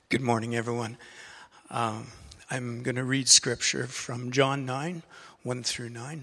Good morning, everyone. I'm going to read scripture from John 9, 1 through 9.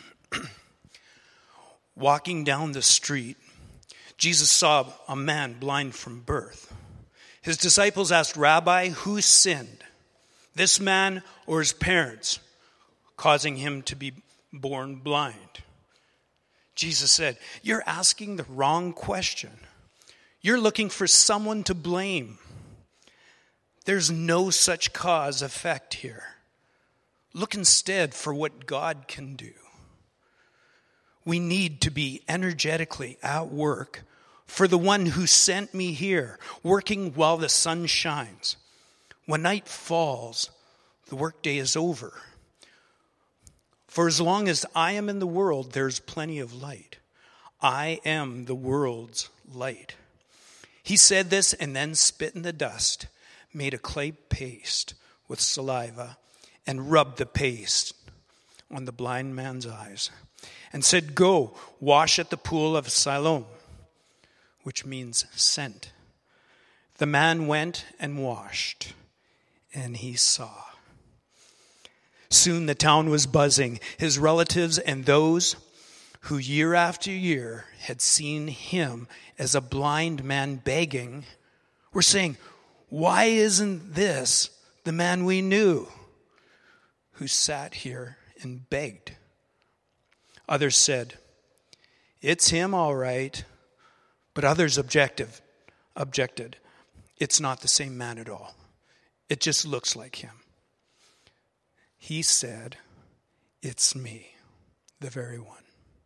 Walking down the street, Jesus saw a man blind from birth. His disciples asked, "Rabbi, who sinned, this man or his parents, causing him to be born blind?" Jesus said, "You're asking the wrong question. You're looking for someone to blame. There's no such cause-effect here. Look instead for what God can do. We need to be energetically at work for the one who sent me here, working while the sun shines. When night falls, the workday is over. For as long as I am in the world, there's plenty of light. I am the world's light." He said this and then spit in the dust, made a clay paste with saliva, and rubbed the paste on the blind man's eyes, and said, "Go, wash at the pool of Siloam," which means sent. The man went and washed, and he saw. Soon the town was buzzing. His relatives and those who year after year had seen him as a blind man begging were saying, "Why isn't this the man we knew who sat here and begged?" Others said, "It's him all right." But others objected. "It's not the same man at all. It just looks like him." He said, "It's me, the very one."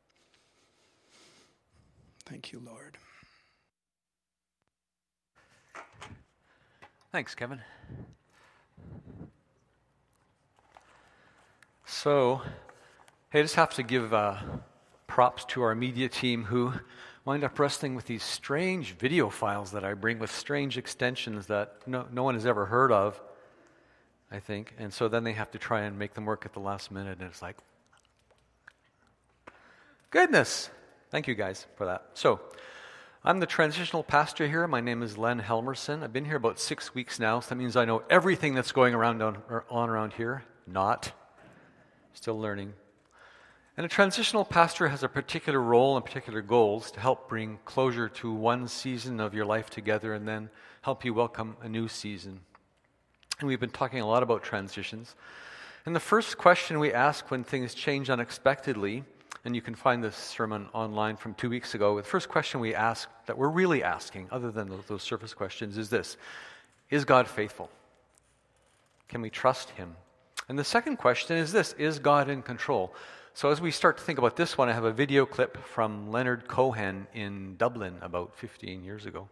Thank you, Lord. Thanks, Kevin. So, hey, I just have to give props to our media team who wind up wrestling with these strange video files that I bring with strange extensions that no one has ever heard of, I think. And so then they have to try and make them work at the last minute, and it's like, goodness. Thank you guys for that. So, I'm the transitional pastor here. My name is Len Helmerson. I've been here about 6 weeks now, so that means I know everything that's going on around here. Not. Still learning. And a transitional pastor has a particular role and particular goals to help bring closure to one season of your life together and then help you welcome a new season. And we've been talking a lot about transitions. And the first question we ask when things change unexpectedly, and you can find this sermon online from 2 weeks ago. The first question we ask, that we're really asking, other than those surface questions, is this: is God faithful? Can we trust Him? And the second question is this: is God in control? So as we start to think about this one, I have a video clip from Leonard Cohen in Dublin about 15 years ago.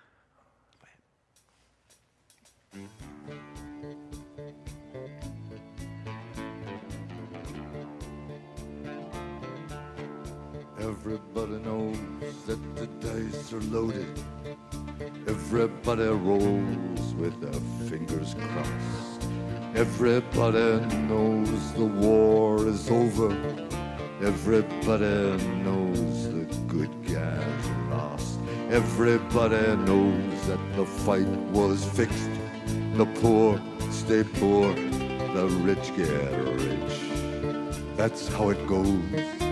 Everybody knows that the dice are loaded. Everybody rolls with their fingers crossed. Everybody knows the war is over. Everybody knows the good guys lost. Everybody knows that the fight was fixed. The poor stay poor, the rich get rich. That's how it goes.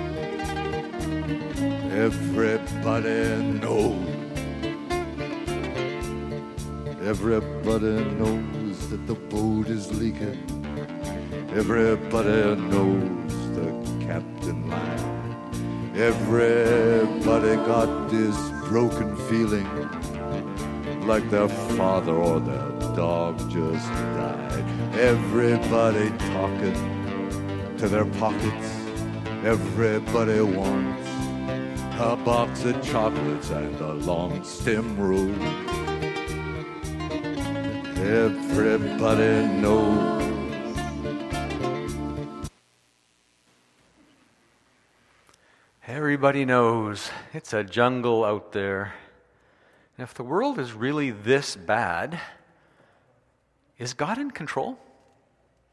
Everybody knows. Everybody knows that the boat is leaking. Everybody knows the captain lied. Everybody got this broken feeling like their father or their dog just died. Everybody talking to their pockets. Everybody wants a box of chocolates and a long stem road. Everybody knows. Everybody knows it's a jungle out there. And if the world is really this bad, is God in control?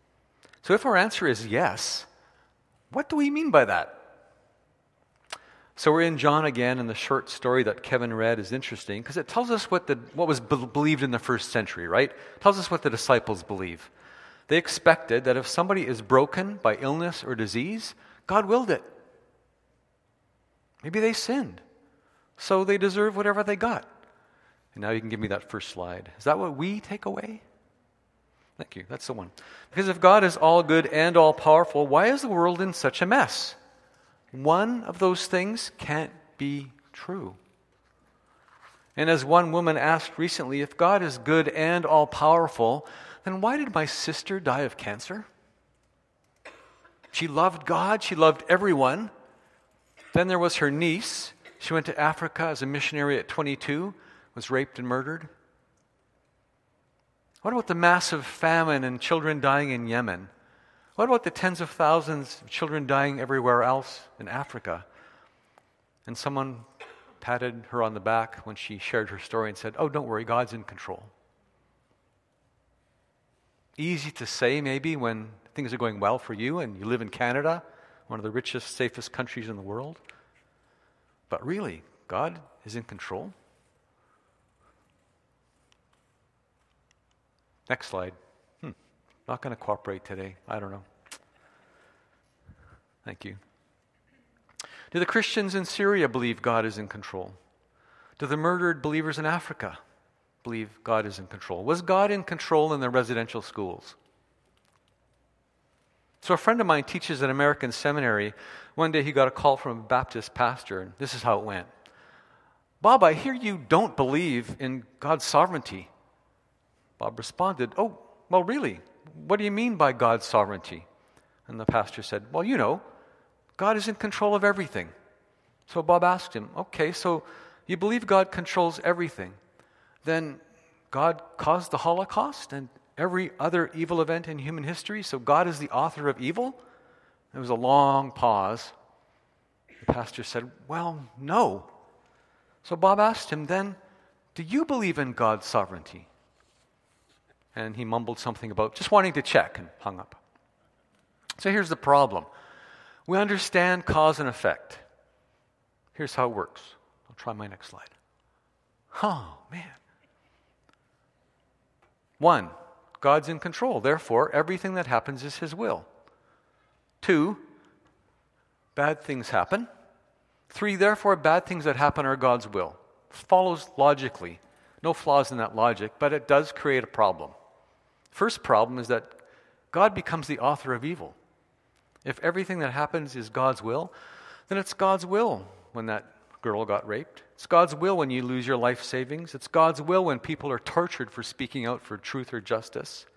So if our answer is yes, what do we mean by that? So we're in John again, and the short story that Kevin read is interesting because it tells us what was believed in the first century, right? It tells us what the disciples believe. They expected that if somebody is broken by illness or disease, God willed it. Maybe they sinned, so they deserve whatever they got. And now you can give me that first slide. Is that what we take away? Thank you. That's the one. Because if God is all good and all powerful, why is the world in such a mess? One of those things can't be true. And as one woman asked recently, if God is good and all powerful, then why did my sister die of cancer? She loved God, she loved everyone. Then there was her niece. She went to Africa as a missionary at 22, was raped and murdered. What about the massive famine and children dying in Yemen? What about the tens of thousands of children dying everywhere else in Africa? And someone patted her on the back when she shared her story and said, "Oh, don't worry, God's in control." Easy to say maybe when things are going well for you and you live in Canada, one of the richest, safest countries in the world. But really, God is in control. Next slide. Not going to cooperate today. I don't know. Thank you. Do the Christians in Syria believe God is in control? Do the murdered believers in Africa believe God is in control? Was God in control in the residential schools? So a friend of mine teaches at American seminary. One day he got a call from a Baptist pastor, and this is how it went. "Bob, I hear you don't believe in God's sovereignty." Bob responded, "Oh, well, really? What do you mean by God's sovereignty?" And the pastor said, "Well, you know, God is in control of everything." So Bob asked him, "Okay, so you believe God controls everything. Then God caused the Holocaust and every other evil event in human history, so God is the author of evil?" There was a long pause. The pastor said, "Well, no." So Bob asked him, "Then, do you believe in God's sovereignty?" And he mumbled something about just wanting to check and hung up. So here's the problem. We understand cause and effect. Here's how it works. I'll try my next slide. Oh, man. 1, God's in control. Therefore, everything that happens is His will. 2, bad things happen. 3, therefore, bad things that happen are God's will. Follows logically. No flaws in that logic, but it does create a problem. First problem is that God becomes the author of evil. If everything that happens is God's will, then it's God's will when that girl got raped. It's God's will when you lose your life savings. It's God's will when people are tortured for speaking out for truth or justice.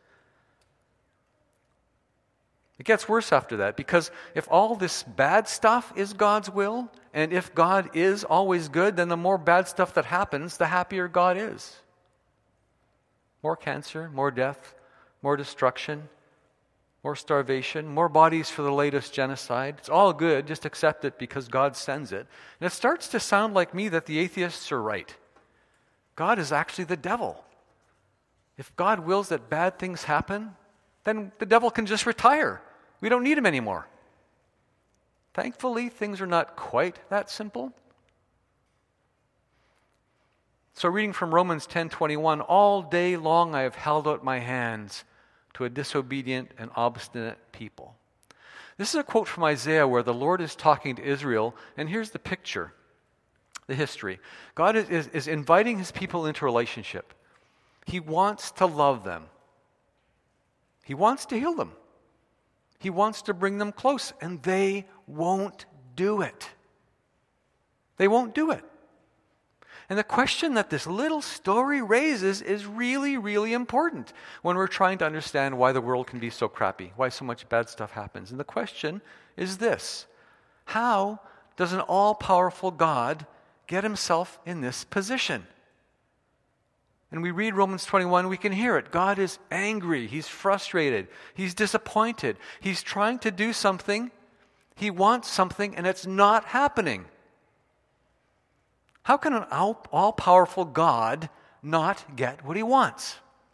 It gets worse after that, because if all this bad stuff is God's will, and if God is always good, then the more bad stuff that happens, the happier God is. More cancer, more death, more destruction, more starvation, more bodies for the latest genocide. It's all good, just accept it because God sends it. And it starts to sound like me that the atheists are right. God is actually the devil. If God wills that bad things happen, then the devil can just retire. We don't need him anymore. Thankfully, things are not quite that simple. So reading from Romans 10:21, "All day long I have held out my hands to a disobedient and obstinate people." This is a quote from Isaiah where the Lord is talking to Israel, and here's the picture, the history. God is inviting His people into relationship. He wants to love them. He wants to heal them. He wants to bring them close, and they won't do it. They won't do it. And the question that this little story raises is really, really important when we're trying to understand why the world can be so crappy, why so much bad stuff happens. And the question is this: how does an all-powerful God get Himself in this position? And we read Romans 21, we can hear it. God is angry. He's frustrated. He's disappointed. He's trying to do something. He wants something, and it's not happening. How can an all-powerful God not get what He wants?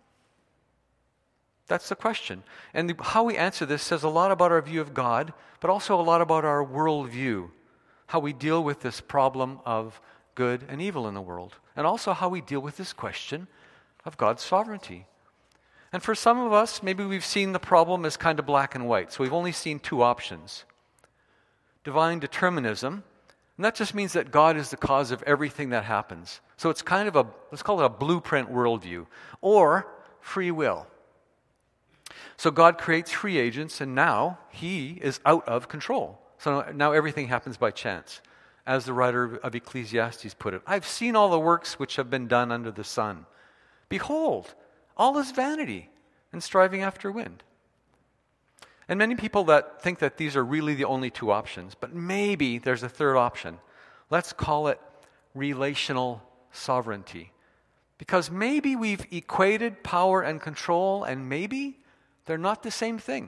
That's the question. And how we answer this says a lot about our view of God, but also a lot about our worldview. how we deal with this problem of good and evil in the world, and also how we deal with this question of God's sovereignty. And for some of us, maybe we've seen the problem as kind of black and white, so we've only seen two options. Divine determinism, and that just means that God is the cause of everything that happens. So it's kind of let's call it a blueprint worldview, or free will. So God creates free agents, and now He is out of control. So now everything happens by chance. As the writer of Ecclesiastes put it, I've seen all the works which have been done under the sun. Behold, all is vanity and striving after wind. And many people that think that these are really the only two options, but maybe there's a third option. Let's call it relational sovereignty. Because maybe we've equated power and control, and maybe they're not the same thing.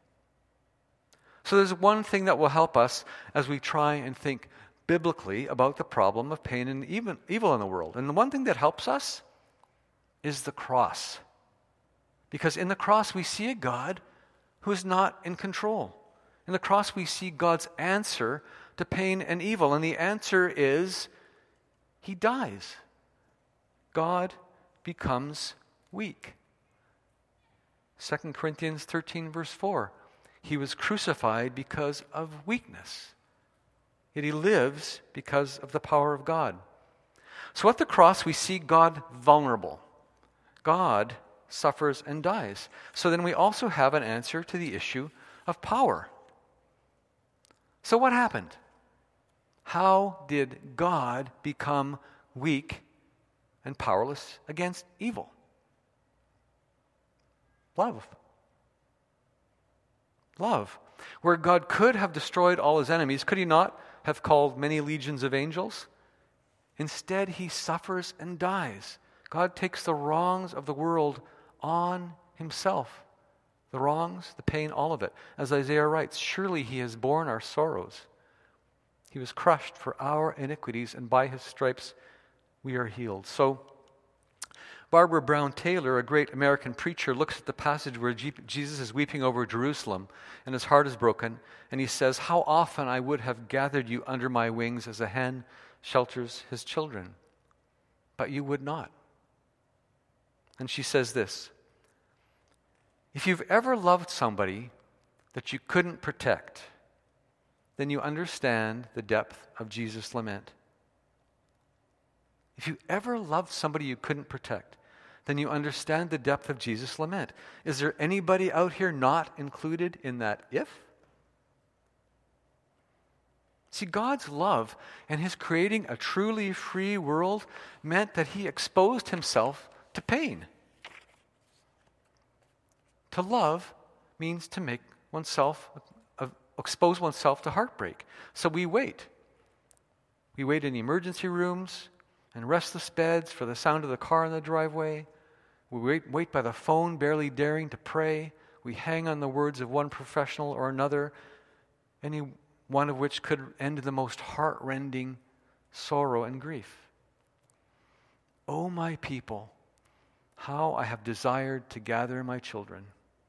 So there's one thing that will help us as we try and think biblically about the problem of pain and evil in the world. And the one thing that helps us is the cross. Because in the cross we see a God who is not in control. In the cross we see God's answer to pain and evil. And the answer is, He dies. God becomes weak. 2 Corinthians 13 verse 4. He was crucified because of weakness. Yet He lives because of the power of God. So at the cross we see God vulnerable. God suffers and dies. So then we also have an answer to the issue of power. So what happened? How did God become weak and powerless against evil? Love. Love. Where God could have destroyed all His enemies, could He not have called many legions of angels? Instead, He suffers and dies. God takes the wrongs of the world on Himself. The wrongs, the pain, all of it. As Isaiah writes, surely He has borne our sorrows. He was crushed for our iniquities, and by His stripes we are healed. So, Barbara Brown Taylor, a great American preacher, looks at the passage where Jesus is weeping over Jerusalem and His heart is broken, and he says, how often I would have gathered you under my wings as a hen shelters his children, but you would not. And she says this, if you've ever loved somebody that you couldn't protect, then you understand the depth of Jesus' lament. If you ever loved somebody you couldn't protect, then you understand the depth of Jesus' lament. Is there anybody out here not included in that if? See, God's love and His creating a truly free world meant that He exposed Himself to pain. To love means to make expose oneself to heartbreak. So we wait. We wait in the emergency rooms and restless beds for the sound of the car in the driveway. We wait by the phone, barely daring to pray. We hang on the words of one professional or another, any one of which could end in the most heart-rending sorrow and grief. O my people, how I have desired to gather my children.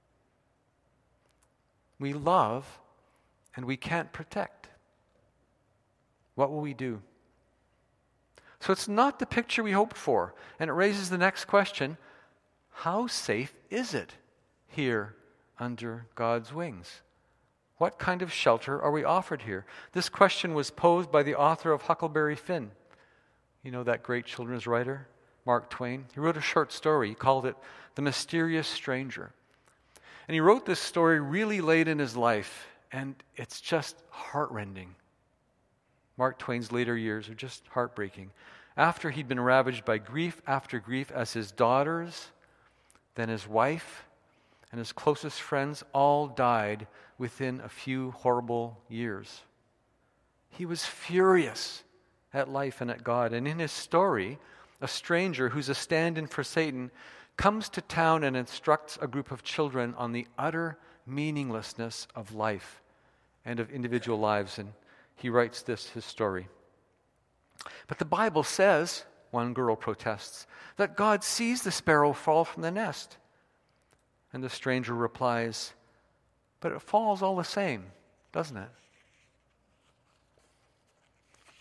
We love and we can't protect. What will we do? So it's not the picture we hoped for. And it raises the next question, how safe is it here under God's wings? What kind of shelter are we offered here? This question was posed by the author of Huckleberry Finn. You know that great children's writer, Mark Twain? He wrote a short story. He called it The Mysterious Stranger. And he wrote this story really late in his life, and it's just heartrending. Mark Twain's later years are just heartbreaking. After he'd been ravaged by grief after grief as his daughters, then his wife, and his closest friends all died within a few horrible years. He was furious at life and at God. And in his story, a stranger who's a stand-in for Satan comes to town and instructs a group of children on the utter meaninglessness of life and of individual lives. And he writes his story. But the Bible says, one girl protests, that God sees the sparrow fall from the nest. And the stranger replies, but it falls all the same, doesn't it?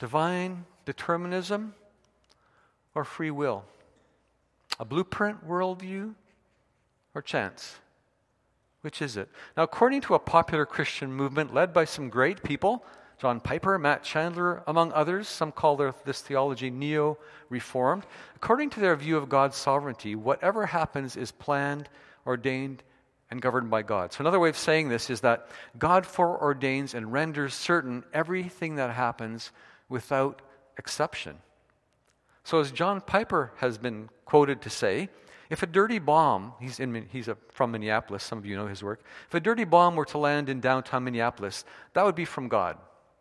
Divine determinism or free will? A blueprint worldview or chance? Which is it? Now, according to a popular Christian movement led by some great people, John Piper, Matt Chandler, among others, some call this theology neo-reformed. According to their view of God's sovereignty, whatever happens is planned, ordained, and governed by God. So another way of saying this is that God foreordains and renders certain everything that happens without exception. So as John Piper has been quoted to say, if a dirty bomb, he's from Minneapolis, some of you know his work, if a dirty bomb were to land in downtown Minneapolis, that would be from God.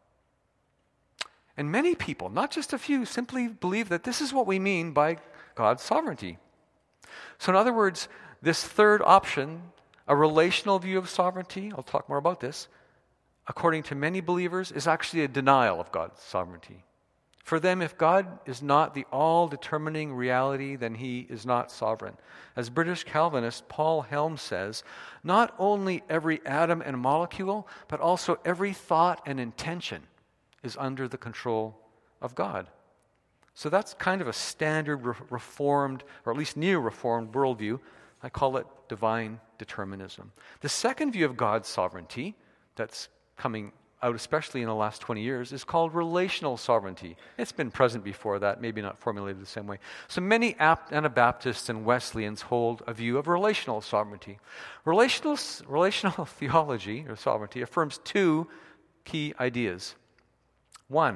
And many people, not just a few, simply believe that this is what we mean by God's sovereignty. So in other words, this third option, a relational view of sovereignty, I'll talk more about this, according to many believers, is actually a denial of God's sovereignty. For them, if God is not the all-determining reality, then he is not sovereign. As British Calvinist Paul Helms says, not only every atom and molecule, but also every thought and intention is under the control of God. So that's kind of a standard reformed, or at least neo-reformed worldview. I call it divine determinism. The second view of God's sovereignty that's coming out, especially in the last 20 years, is called relational sovereignty. It's been present before that, maybe not formulated the same way. So many Anabaptists and Wesleyans hold a view of relational sovereignty. Relational theology, or sovereignty, affirms two key ideas. One,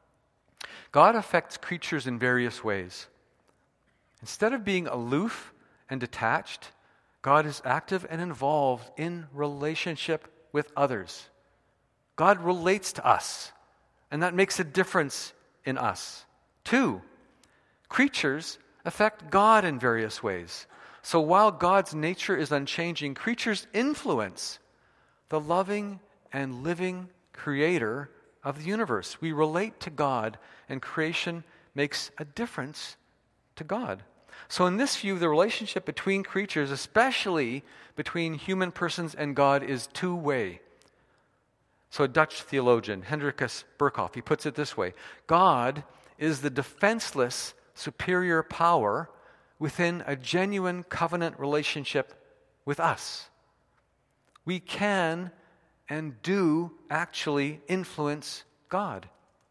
God affects creatures in various ways. Instead of being aloof and detached, God is active and involved in relationship with others. God relates to us, and that makes a difference in us. Two, creatures affect God in various ways. So while God's nature is unchanging, creatures influence the loving and living creator of the universe. We relate to God, and creation makes a difference to God. So in this view, the relationship between creatures, especially between human persons and God, is two-way. So a Dutch theologian, Hendrikus Burkhoff, he puts it this way: God is the defenseless superior power within a genuine covenant relationship with us. We can and do actually influence God.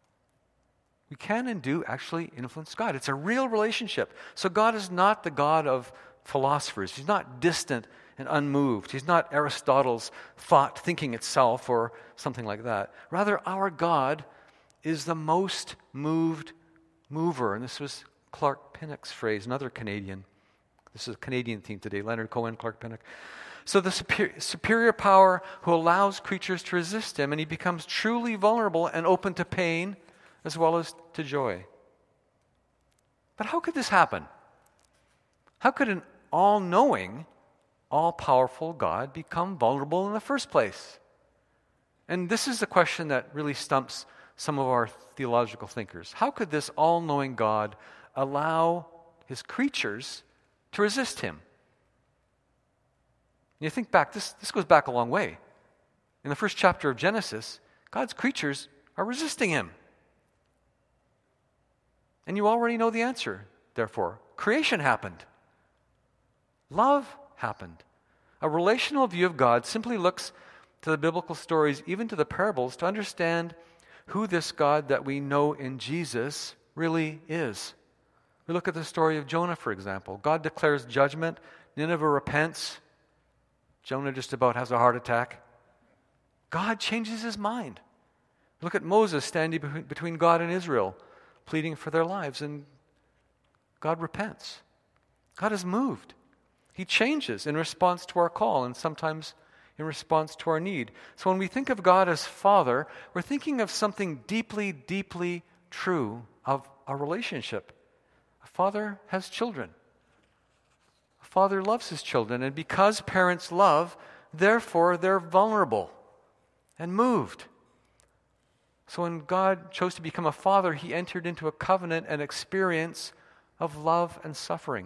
We can and do actually influence God. It's a real relationship. So God is not the God of philosophers. He's not distant and unmoved. He's not Aristotle's thought thinking itself or something like that. Rather, our God is the most moved mover. And this was Clark Pinnock's phrase, another Canadian. This is a Canadian theme today, Leonard Cohen, Clark Pinnock. So the superior power who allows creatures to resist him, and he becomes truly vulnerable and open to pain as well as to joy. But how could this happen? How could an all-knowing, all-powerful God become vulnerable in the first place? And this is the question that really stumps some of our theological thinkers. How could this all-knowing God allow his creatures to resist him? And you think back, this goes back a long way. In the first chapter of Genesis, God's creatures are resisting him. And you already know the answer, therefore. Creation happened. Love happened. A relational view of God simply looks to the biblical stories, even to the parables, to understand who this God that we know in Jesus really is. We look at the story of Jonah, for example. God declares judgment. Nineveh repents. Jonah just about has a heart attack. God changes his mind. Look at Moses standing between God and Israel, pleading for their lives, and God repents. God is moved. He changes in response to our call, and sometimes in response to our need. So when we think of God as Father, we're thinking of something deeply, deeply true of our relationship. A father has children. A father loves his children, and because parents love, therefore they're vulnerable and moved. So when God chose to become a father, he entered into a covenant and experience of love and suffering.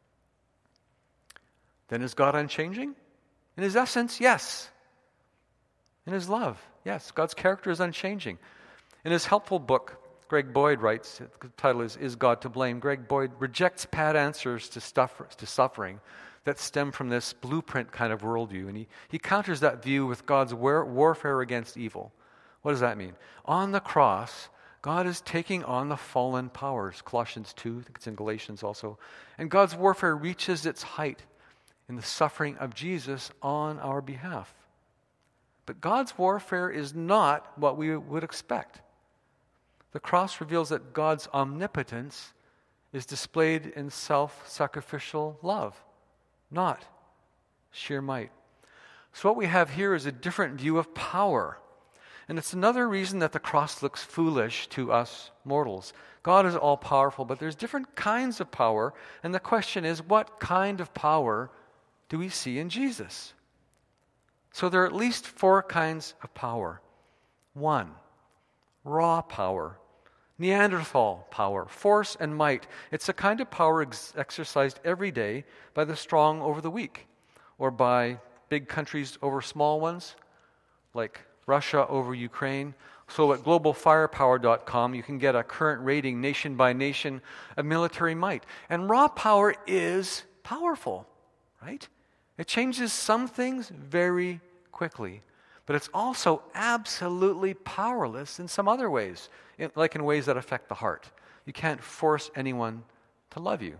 Then is God unchanging? In his essence, yes. In his love, yes. God's character is unchanging. In his helpful book, Greg Boyd writes, the title is God to Blame? Greg Boyd rejects pat answers to suffering that stem from this blueprint kind of worldview. And he counters that view with God's warfare against evil. What does that mean? On the cross, God is taking on the fallen powers. Colossians 2, I think it's in Galatians also. And God's warfare reaches its height in the suffering of Jesus on our behalf. But God's warfare is not what we would expect. The cross reveals that God's omnipotence is displayed in self-sacrificial love, not sheer might. So what we have here is a different view of power. And it's another reason that the cross looks foolish to us mortals. God is all-powerful, but there's different kinds of power. And the question is, what kind of power do we see in Jesus? So there are at least 4 kinds of power. 1, raw power. Neanderthal power, force and might. It's a kind of power exercised every day by the strong over the weak, or by big countries over small ones, like Russia over Ukraine. So at globalfirepower.com, you can get a current rating nation by nation of military might. And raw power is powerful, right? It changes some things very quickly, but it's also absolutely powerless in some other ways, like in ways that affect the heart. You can't force anyone to love you.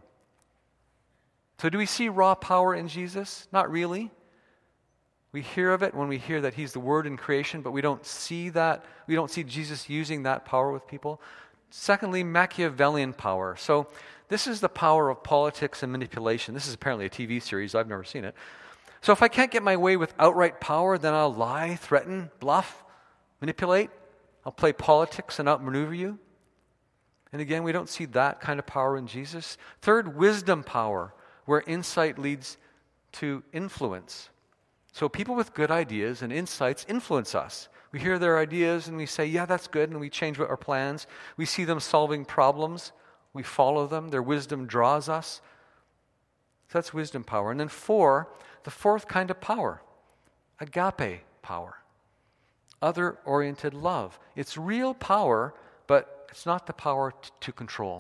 So do we see raw power in Jesus? Not really. We hear of it when we hear that he's the Word in creation, but we don't see that. We don't see Jesus using that power with people. Secondly, Machiavellian power. So this is the power of politics and manipulation. This is apparently a TV series. I've never seen it. So if I can't get my way with outright power, then I'll lie, threaten, bluff, manipulate. I'll play politics and outmaneuver you. And again, we don't see that kind of power in Jesus. Third, wisdom power, where insight leads to influence. So people with good ideas and insights influence us. We hear their ideas and we say, yeah, that's good, and we change our plans. We see them solving problems. We follow them. Their wisdom draws us. So that's wisdom power. And then 4, the 4th kind of power, agape power, other-oriented love. It's real power, but it's not the power to control.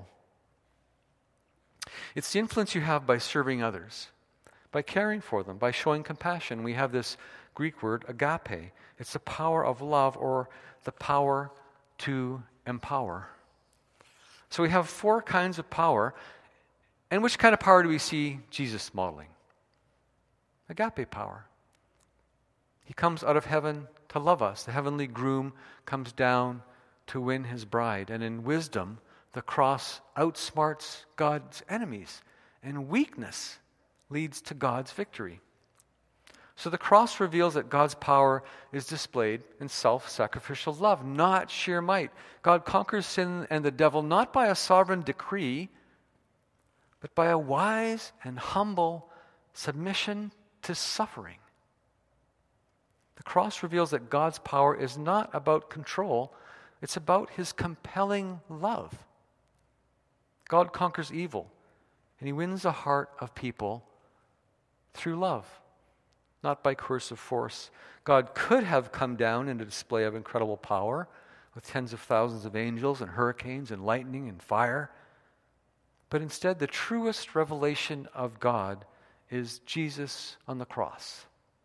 It's the influence you have by serving others, by caring for them, by showing compassion. We have this Greek word, agape. It's the power of love, or the power to empower. So we have 4 kinds of power. And which kind of power do we see Jesus modeling? Agape power. He comes out of heaven to love us. The heavenly groom comes down to win his bride. And in wisdom, the cross outsmarts God's enemies. And weakness leads to God's victory. So the cross reveals that God's power is displayed in self-sacrificial love, not sheer might. God conquers sin and the devil not by a sovereign decree, but by a wise and humble submission to suffering. The cross reveals that God's power is not about control, it's about his compelling love. God conquers evil, and he wins the heart of people through love, not by coercive force. God could have come down in a display of incredible power with tens of thousands of angels and hurricanes and lightning and fire. But instead, the truest revelation of God is Jesus on the cross.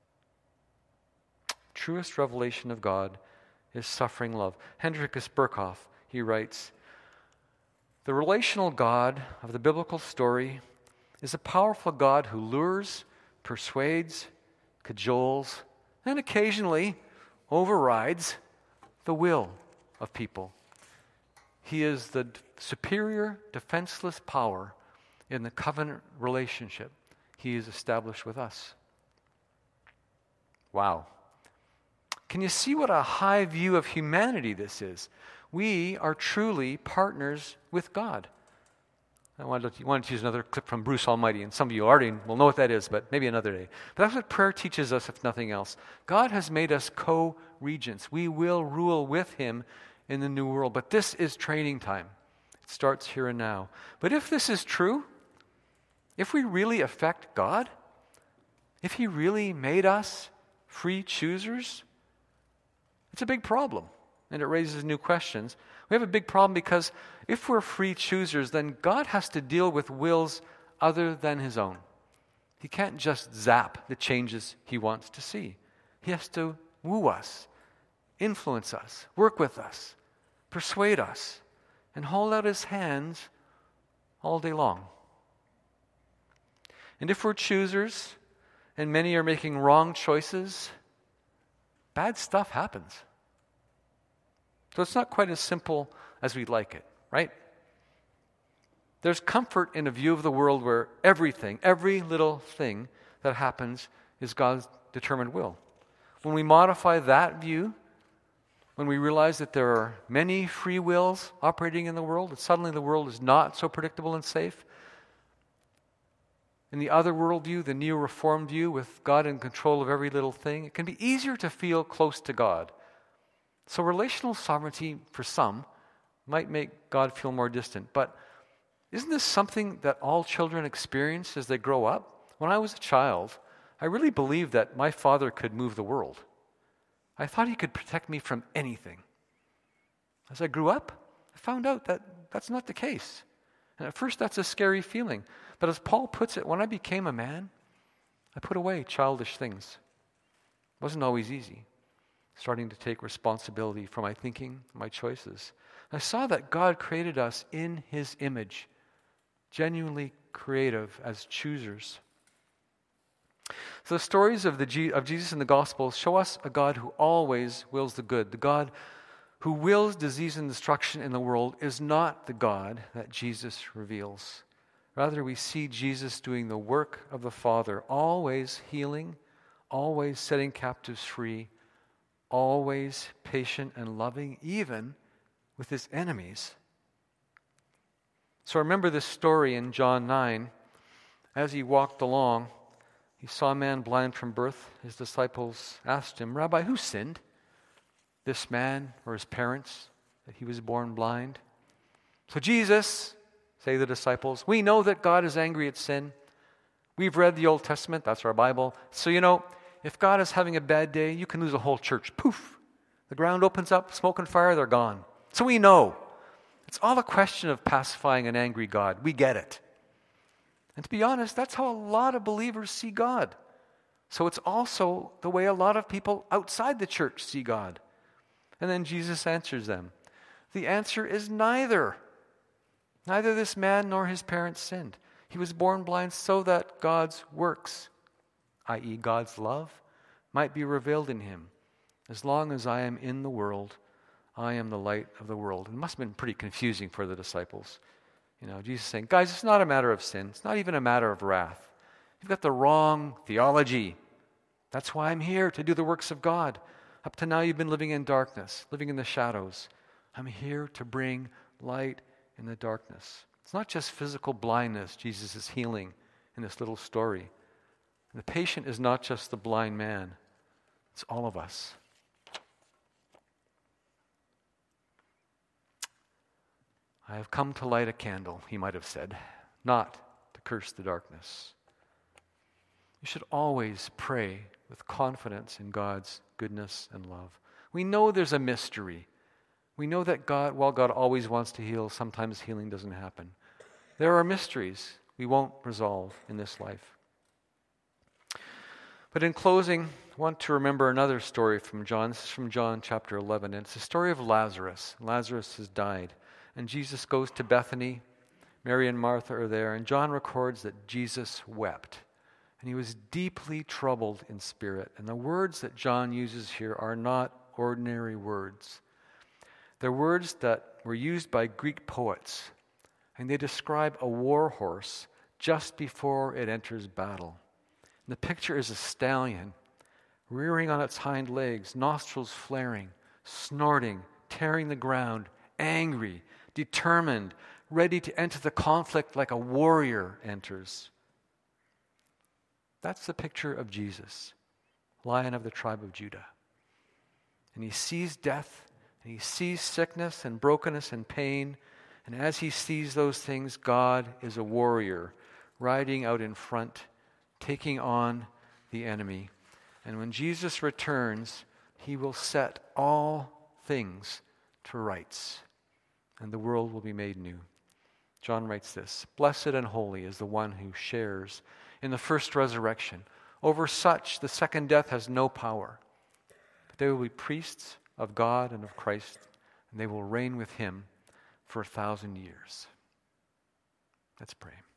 Truest revelation of God is suffering love. Hendrikus Burkhoff, he writes, the relational God of the biblical story is a powerful God who lures, persuades, cajoles, and occasionally overrides the will of people. He is the superior, defenseless power in the covenant relationship he has established with us. Wow. Can you see what a high view of humanity this is? We are truly partners with God. I wanted to use another clip from Bruce Almighty, and some of you already will know what that is, but maybe another day. But that's what prayer teaches us, if nothing else. God has made us co-regents. We will rule with him in the new world. But this is training time. It starts here and now. But if this is true, if we really affect God, if he really made us free choosers, it's a big problem, and it raises new questions. We have a big problem because if we're free choosers, then God has to deal with wills other than his own. He can't just zap the changes he wants to see. He has to woo us, influence us, work with us, persuade us, and hold out his hands all day long. And if we're choosers, and many are making wrong choices, bad stuff happens. So it's not quite as simple as we'd like it, right? There's comfort in a view of the world where everything, every little thing that happens is God's determined will. When we modify that view, when we realize that there are many free wills operating in the world, that suddenly the world is not so predictable and safe, in the other worldview, the neo-reformed view with God in control of every little thing, it can be easier to feel close to God. So relational sovereignty, for some, might make God feel more distant. But isn't this something that all children experience as they grow up? When I was a child, I really believed that my Father could move the world. I thought he could protect me from anything. As I grew up, I found out that that's not the case. And at first, that's a scary feeling. But as Paul puts it, when I became a man, I put away childish things. It wasn't always easy, starting to take responsibility for my thinking, my choices. I saw that God created us in his image, genuinely creative as choosers. So the stories of Jesus in the Gospels show us a God who always wills the good. The God who wills disease and destruction in the world is not the God that Jesus reveals. Rather, we see Jesus doing the work of the Father, always healing, always setting captives free, always patient and loving, even with his enemies. So remember this story in John 9. As he walked along, he saw a man blind from birth. His disciples asked him, "Rabbi, who sinned? This man or his parents, that he was born blind?" So Jesus, say the disciples, we know that God is angry at sin. We've read the Old Testament, that's our Bible. So if God is having a bad day, you can lose a whole church. Poof! The ground opens up, smoke and fire, they're gone. So we know. It's all a question of pacifying an angry God. We get it. And to be honest, that's how a lot of believers see God. So it's also the way a lot of people outside the church see God. And then Jesus answers them. The answer is neither. Neither this man nor his parents sinned. He was born blind so that God's works, i.e. God's love, might be revealed in him. As long as I am in the world, I am the light of the world. It must have been pretty confusing for the disciples. Jesus saying, guys, it's not a matter of sin. It's not even a matter of wrath. You've got the wrong theology. That's why I'm here, to do the works of God. Up to now, you've been living in darkness, living in the shadows. I'm here to bring light in the darkness. It's not just physical blindness Jesus is healing in this little story. The patient is not just the blind man. It's all of us. I have come to light a candle, he might have said, not to curse the darkness. You should always pray with confidence in God's goodness and love. We know there's a mystery. We know that while God always wants to heal, sometimes healing doesn't happen. There are mysteries we won't resolve in this life. But in closing, I want to remember another story from John. This is from John chapter 11. And it's the story of Lazarus. Lazarus has died. And Jesus goes to Bethany. Mary and Martha are there. And John records that Jesus wept. And he was deeply troubled in spirit. And the words that John uses here are not ordinary words. They're words that were used by Greek poets. And they describe a war horse just before it enters battle. And the picture is a stallion rearing on its hind legs, nostrils flaring, snorting, tearing the ground, angry, determined, ready to enter the conflict like a warrior enters. That's the picture of Jesus, Lion of the tribe of Judah. And he sees death, and he sees sickness and brokenness and pain. And as he sees those things, God is a warrior, riding out in front, taking on the enemy. And when Jesus returns, he will set all things to rights. and the world will be made new. John writes this, "Blessed and holy is the one who shares in the first resurrection. Over such the second death has no power. But they will be priests of God and of Christ, and they will reign with him for 1,000 years." Let's pray.